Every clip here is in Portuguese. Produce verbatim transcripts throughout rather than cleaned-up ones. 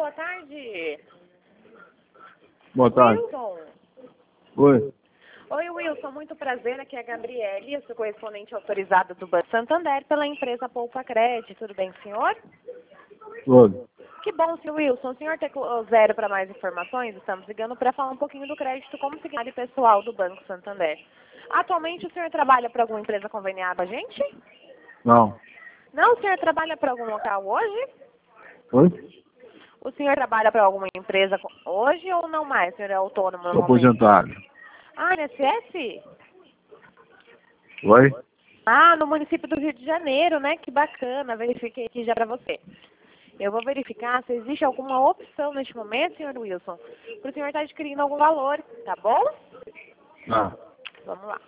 boa tarde. Boa tarde. Wilson. Oi. Oi, Wilson. Muito prazer. Aqui é a Gabriele, eu sou correspondente autorizada do Banco Santander pela empresa Poupa Crédito. Tudo bem, senhor? Oi. Que bom, senhor Wilson. O senhor tem zero para mais informações? Estamos ligando para falar um pouquinho do crédito como secretário pessoal do Banco Santander. Atualmente, o senhor trabalha para alguma empresa conveniada com a gente? Não. Não, o senhor trabalha para algum local hoje? Oi? O senhor trabalha para alguma empresa hoje ou não mais? O senhor é autônomo Sou normalmente? aposentado. Ah, N S S? Oi? Ah, no município do Rio de Janeiro, né? Que bacana. Verifiquei aqui já para você. Eu vou verificar se existe alguma opção neste momento, senhor Wilson, para o senhor estar adquirindo algum valor, tá bom? Ah. Vamos lá.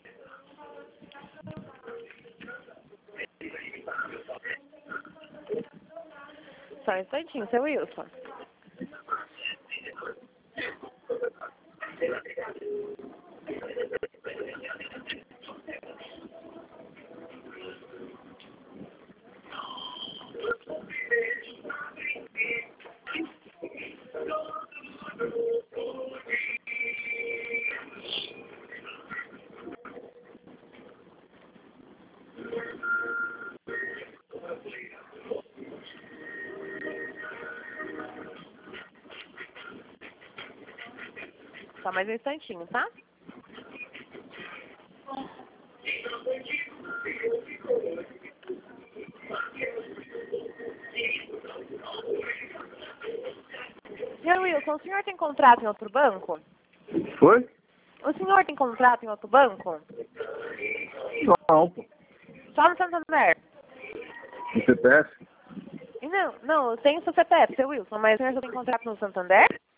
Só um instantinho, seu Wilson. Só mais um instantinho, tá? Senhor Wilson, o senhor tem contrato em outro banco? Oi? O senhor tem contrato em outro banco? Não, pô. Só no Santander? No C P F? Não, não, eu tenho seu C P F, seu Wilson, mas o senhor só tem contrato no Santander?